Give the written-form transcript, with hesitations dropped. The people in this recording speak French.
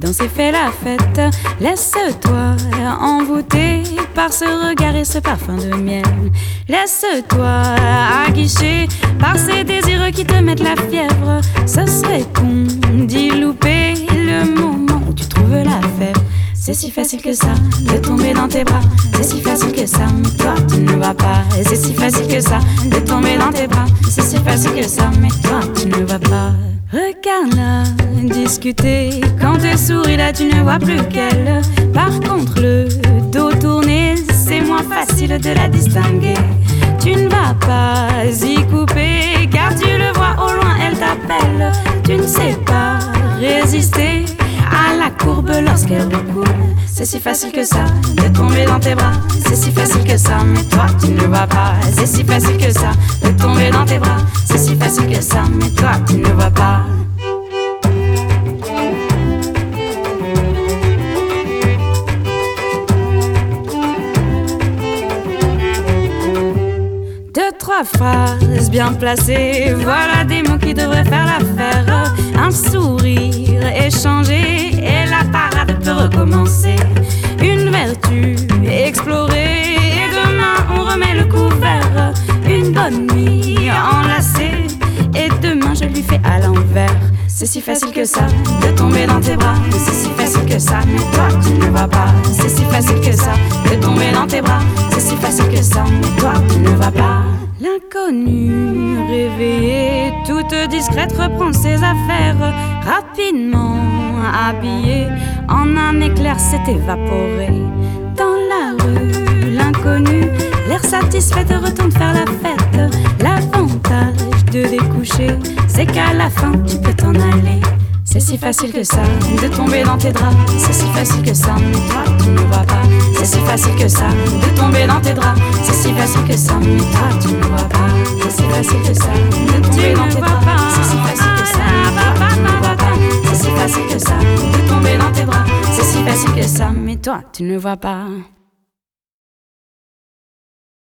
danser, fais la fête. Laisse-toi envoûter par ce regard et ce parfum de miel. Laisse-toi aguicher par ces désirs qui te mettent la fièvre. Ce serait con d'y louper le moment où tu trouves la fève. C'est si facile que ça, de tomber dans tes bras. C'est si facile que ça, mais toi tu ne vas pas. Et c'est si facile que ça, de tomber dans tes bras. C'est si facile que ça, mais toi tu ne vas pas. Regarde-la discuter, quand elle sourit là tu ne vois plus qu'elle. Par contre le dos tourné, c'est moins facile de la distinguer. Tu ne vas pas y couper, car tu le vois au loin, elle t'appelle. Tu ne sais pas résister à la courbe lorsqu'elle recoule. C'est si facile que ça, de tomber dans tes bras. C'est si facile que ça, mais toi tu ne vas pas. C'est si facile que ça, de tomber dans tes bras. C'est si facile que ça, mais toi tu ne vas pas. Deux, trois phrases bien placées, voilà des mots qui devraient faire l'affaire. Un sourire échangé et la parade peut recommencer. Une vertu explorée et demain on remet le couvert. Une bonne nuit enlacée et demain je lui fais à l'envers. C'est si facile que ça, de tomber dans tes bras. C'est si facile que ça, mais toi tu ne vas pas. C'est si facile que ça, de tomber dans tes bras. C'est si facile que ça, mais toi tu ne vas pas. L'inconnue réveillée, toute discrète, reprend ses affaires. Rapidement habillée, en un éclair s'est évaporé. Dans la rue, l'inconnu, l'air satisfait te retourne faire la fête. L'avantage de découcher, c'est qu'à la fin tu peux t'en aller. C'est si facile que ça, de tomber dans tes draps. C'est si facile que ça, mais toi tu ne vas pas. C'est si facile que ça, de tomber dans tes draps. C'est si facile que ça, mais toi tu ne vas pas. C'est si facile que ça, de tomber dans tes draps. C'est si facile que ça, mais toi tu ne vas pas. C'est si facile que ça, de tomber dans tes bras. C'est si facile que ça, mais toi tu ne vas pas.